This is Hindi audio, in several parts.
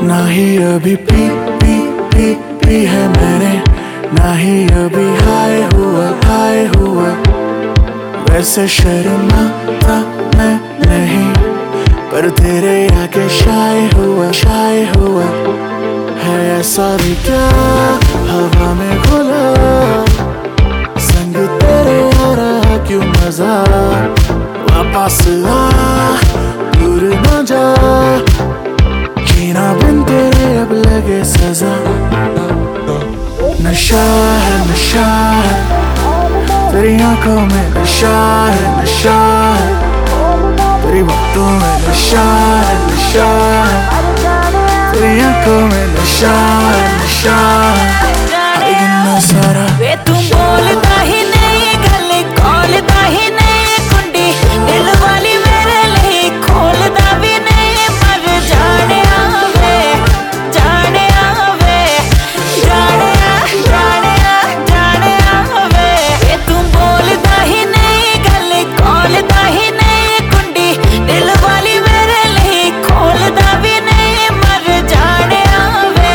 ना ही अभी पी है मैंने, ना ही अभी हाय हुआ। वैसे शर्माता मैं नहीं, पर तेरे आगे शाय हुआ। है ऐसा भी क्या हवा में घुला, संग तेरे आ रहा क्यों मजा। वापस आ दूर न जा, जीना बिन तेरे अब लगे सजा। नशा है तेरी आंखों में, नशा है तेरी बातों में, नशा है तेरी आंखों में, नशा है गिनना सारा। वे तुम बोलता ही नहीं, गले खोलता ही नहीं, कुंडी दिल वाली मेरे लिए खोलता भी नहीं। पर जाने आवे वे तुम बोलता ही नहीं, गले खोलता ही नहीं, कुंडी दिल वाली मेरे लिए खोलता भी नहीं। मर जाने आवे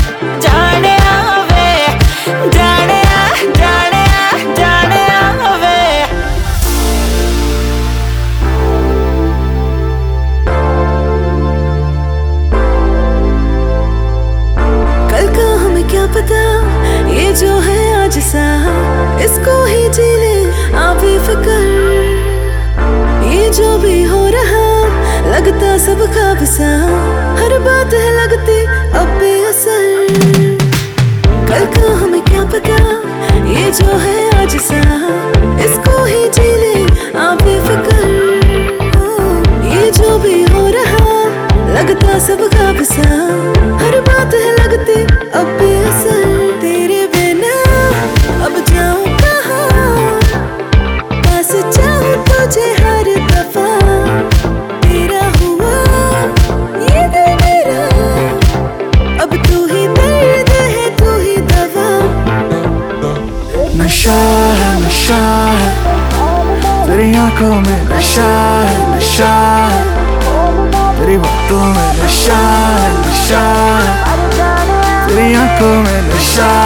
क्या पता ये जो है आज सा, इसको ही जी ले आप बेफिक्र। ये जो भी हो रहा लगता सब ख्वाब सा, हर बात है लगती अब बेअसर। कल का हमें क्या पता ये जो है आज सा, इसको ही जी ले आप बेफिक्र। ये जो भी हो रहा लगता सब ख्वाब सा, हर बात है लगती अब बेअसर। तेरे बिना अब जाऊं कहाँ, पास जाऊं तुझे हर दफा। तेरा हुआ ये दिल मेरा, अब तू ही दर्द है तू ही दवा। नशा है तेरी आंखों में, नशा है तेरी बातों में, नशा है तेरी आंखों में, नशा